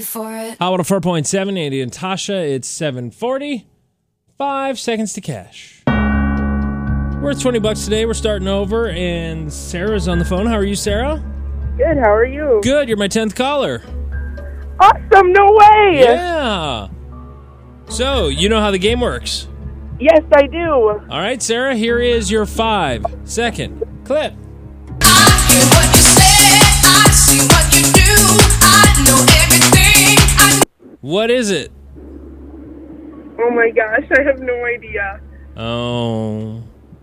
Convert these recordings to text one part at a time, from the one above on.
for it. How about a 4.7, Andy and Tasha? It's 7:40. 5 seconds to cash. We're at $20 today. We're starting over, and Sarah's on the phone. How are you, Sarah? Good, how are you? Good. You're my 10th caller. Awesome, no way! Yeah. So, you know how the game works. Yes, I do. All right, Sarah, here is your 5-second clip. I hear what you say, I see what you do, I know everything. What is it? Oh my gosh, I have no idea. Oh.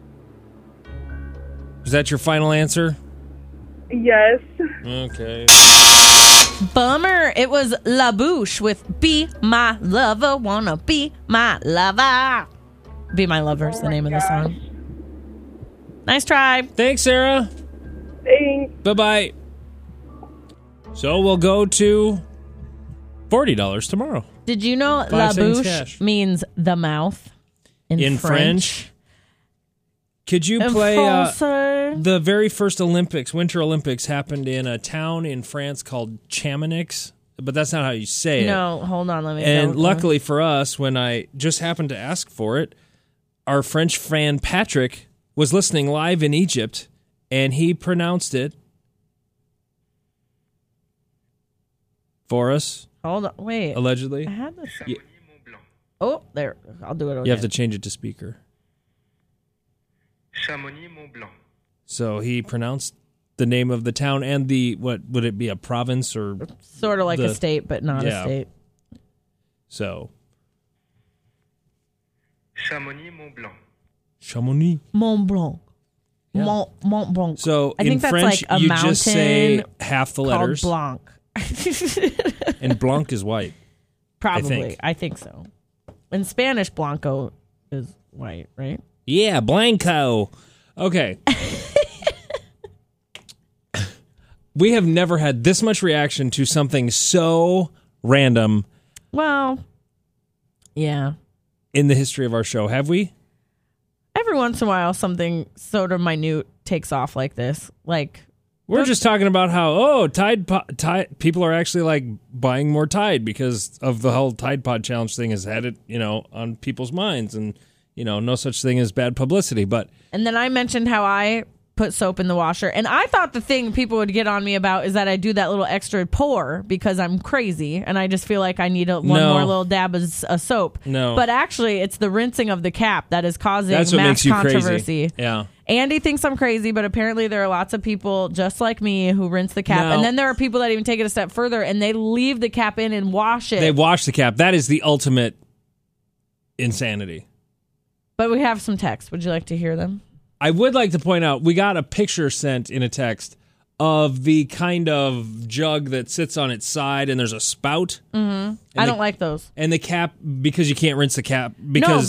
Is that your final answer? Yes. Okay. Bummer. It was La Bouche with Be My Lover, Wanna Be My Lover. Be My Lover is the name of the song. Nice try. Thanks, Sarah. Thanks. Bye-bye. So we'll go to $40 tomorrow. Did you know 5 La seconds Bouche cash. means the mouth in French? Could you In play Francais. the very first Olympics, Winter Olympics, happened in a town in France called Chamonix, but that's not how you say it. No, hold on. Let me And go. luckily for us, when I just happened to ask for it, our French fan Patrick was listening live in Egypt, and he pronounced it for us, Hold on. Wait. allegedly. I had this. Yeah. Oh, there. I'll do it again. You have to change it to speaker. Chamonix Mont Blanc. So he pronounced the name of the town and the, what would it be, a province or Sort of like the- a state, but not yeah. a state. so? Chamonix Mont Blanc. Chamonix. Mont Blanc. Yeah. Mont Blanc. So I in think that's French, like a you mountain just say half the called letters, Blanc. and Blanc is white. Probably. I think so. In Spanish, Blanco is white, right? Yeah, Blanco. Okay. We have never had this much reaction to something so random Well, yeah. in the history of our show, have we? Every once in a while, something sort of minute takes off like this. Like, We're just talking about how, Tide people are actually like buying more Tide because of the whole Tide Pod Challenge thing has had it, on people's minds, and no such thing as bad publicity. But and then I mentioned how I put soap in the washer, and I thought the thing people would get on me about is that I do that little extra pour because I'm crazy and I just feel like I need one No. more little dab of soap. No. But actually, it's the rinsing of the cap that is causing that's what mass makes you controversy. crazy. Yeah. Andy thinks I'm crazy, but apparently there are lots of people just like me who rinse the cap. No. And then there are people that even take it a step further and they leave the cap in and wash it. They wash the cap. That is the ultimate insanity. But we have some text. Would you like to hear them? I would like to point out, we got a picture sent in a text of the kind of jug that sits on its side and there's a spout. Mm-hmm. I don't like those. And the cap, because you can't rinse the cap. Because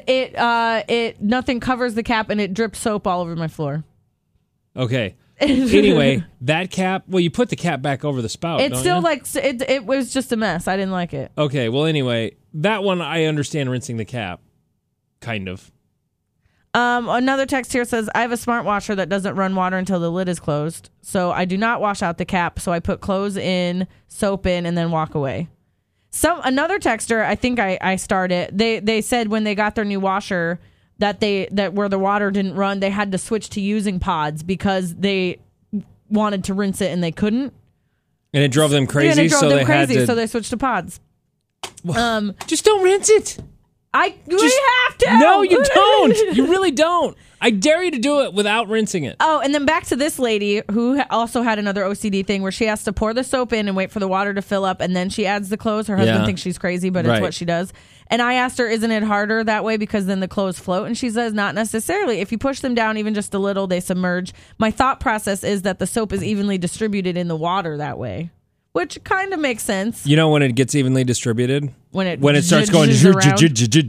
it nothing covers the cap and it drips soap all over my floor. Okay. Anyway, that cap, well, you put the cap back over the spout, It's don't still you? like, it was just a mess. I didn't like it. Okay, well, anyway, that one I understand rinsing the cap. Kind of. Another text here says, I have a smart washer that doesn't run water until the lid is closed. So I do not wash out the cap. So I put clothes in, soap in, and then walk away. Another texter, I think I started, they said when they got their new washer that where the water didn't run, they had to switch to using pods because they wanted to rinse it and they couldn't. And it drove them crazy, Yeah, and it drove so them they crazy, had to... so they switched to pods. Just don't rinse it. We have to. No, you don't. You really don't. I dare you to do it without rinsing it. Oh, and then back to this lady who also had another OCD thing where she has to pour the soap in and wait for the water to fill up, and then she adds the clothes. Her husband Yeah. thinks she's crazy, but Right. it's what she does. And I asked her, isn't it harder that way because then the clothes float? And she says, not necessarily. If you push them down even just a little, they submerge. My thought process is that the soap is evenly distributed in the water that way, which kind of makes sense. You know when it gets evenly distributed? When it starts going, around.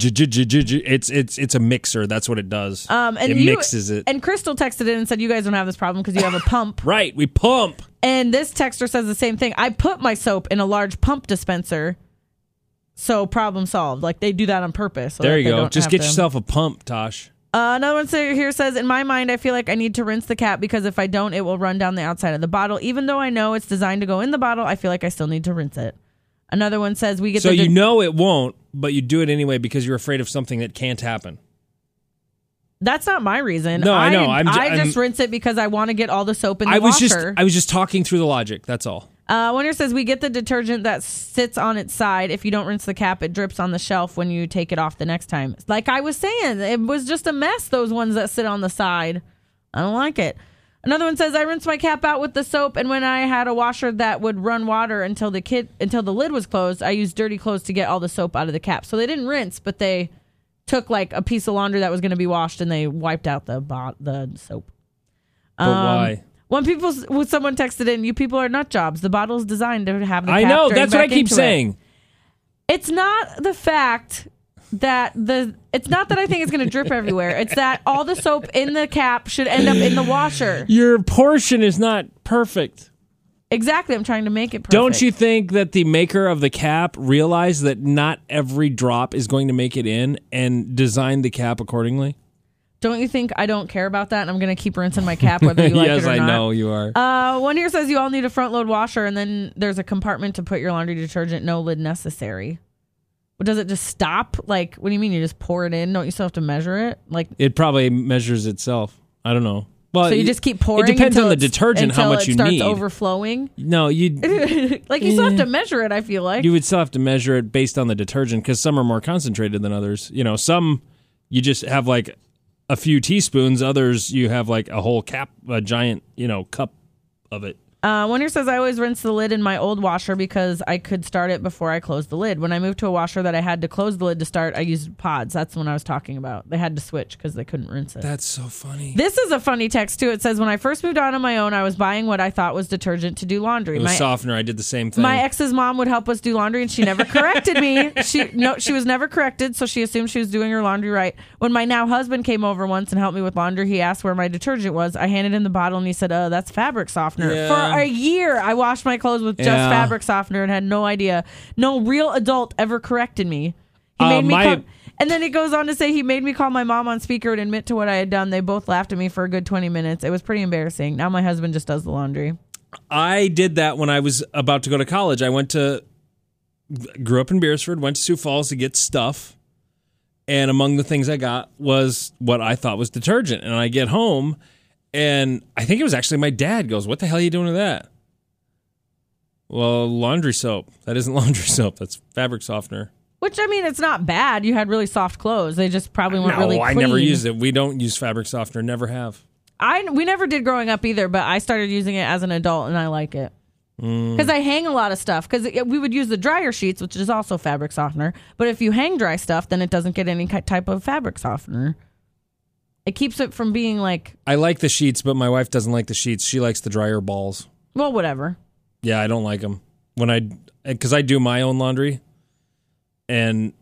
it's a mixer. That's what it does. And it mixes it. And Crystal texted in and said, you guys don't have this problem because you have a pump. Right, we pump. And this texter says the same thing. I put my soap in a large pump dispenser, so problem solved. Like they do that on purpose. So There that you they go. don't Just have get to- yourself a pump, Tosh. Another one here says, in my mind, I feel like I need to rinse the cap because if I don't, it will run down the outside of the bottle. Even though I know it's designed to go in the bottle, I feel like I still need to rinse it. Another one says we get So the you know it won't, but you do it anyway because you're afraid of something that can't happen. That's not my reason. No, I know. I just rinse it because I want to get all the soap in the I was washer. just talking through the logic. That's all. One here says we get the detergent that sits on its side. If you don't rinse the cap, it drips on the shelf when you take it off the next time. Like I was saying, it was just a mess, those ones that sit on the side. I don't like it. Another one says I rinse my cap out with the soap, and when I had a washer that would run water until the lid was closed, I used dirty clothes to get all the soap out of the cap. So they didn't rinse, but they took like a piece of laundry that was going to be washed and they wiped out the soap. But why? When someone texted in, you people are nut jobs. The bottle is designed to have the cap I know. drain That's what I back keep into it. saying. It's not the fact that it's not that I think it's going to drip everywhere. It's that all the soap in the cap should end up in the washer. Your portion is not perfect. Exactly. I'm trying to make it perfect. Don't you think that the maker of the cap realized that not every drop is going to make it in and designed the cap accordingly? Don't you think I don't care about that and I'm going to keep rinsing my cap whether you like yes, it or not? I know you are. One here says you all need a front load washer and then there's a compartment to put your laundry detergent, no lid necessary. But does it just stop? Like, what do you mean? You just pour it in? Don't you still have to measure it? Like, It probably measures itself. I don't know. Well, so you just keep pouring. It depends until on the detergent how much you need. need. It starts overflowing. No, you Like you still have to measure it. I feel like you would still have to measure it based on the detergent because some are more concentrated than others. You know, some you just have like a few teaspoons. Others you have like a whole a giant cup of it. One here says I always rinse the lid in my old washer because I could start it before I closed the lid. When I moved to a washer that I had to close the lid to start, I used pods. That's when I was talking about. They had to switch because they couldn't rinse it. That's so funny. This is a funny text too. It says when I first moved out on my own, I was buying what I thought was detergent to do laundry. It was softener. I did the same thing. My ex's mom would help us do laundry, and she never corrected me. She was never corrected, so she assumed she was doing her laundry right. When my now husband came over once and helped me with laundry, he asked where my detergent was. I handed him the bottle, and he said, "Oh, that's fabric softener." Yeah. For a year, I washed my clothes with just fabric softener and had no idea. No real adult ever corrected me. He made me come. And then it goes on to say he made me call my mom on speaker and admit to what I had done. They both laughed at me for a good 20 minutes. It was pretty embarrassing. Now my husband just does the laundry. I did that when I was about to go to college. I grew up in Beersford, went to Sioux Falls to get stuff. And among the things I got was what I thought was detergent. And I get home, and I think it was actually my dad goes, "What the hell are you doing with that?" Well, laundry soap. That isn't laundry soap. That's fabric softener. Which, I mean, it's not bad. You had really soft clothes. They just probably weren't really clean. I never used it. We don't use fabric softener. Never have. We never did growing up either, but I started using it as an adult, and I like it. Because I hang a lot of stuff. Because we would use the dryer sheets, which is also fabric softener. But if you hang dry stuff, then it doesn't get any type of fabric softener. It keeps it from being like... I like the sheets, but my wife doesn't like the sheets. She likes the dryer balls. Well, whatever. Yeah, I don't like them. Because I do my own laundry, and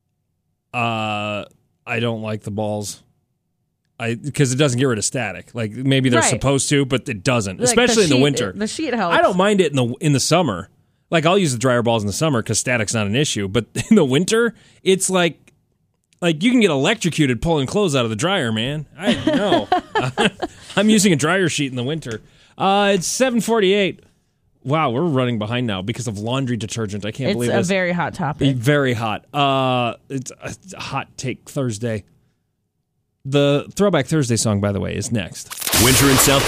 I don't like the balls. Because it doesn't get rid of static. Like maybe they're supposed to, but it doesn't. Like especially in the winter. The sheet helps. I don't mind it in the summer. Like I'll use the dryer balls in the summer because static's not an issue. But in the winter, it's like you can get electrocuted pulling clothes out of the dryer, man. I know. I'm using a dryer sheet in the winter. It's 7:48. Wow, we're running behind now because of laundry detergent. I can't believe this. It's a very hot topic. Very hot. It's a hot take Thursday. The Throwback Thursday song, by the way, is next. Winter in South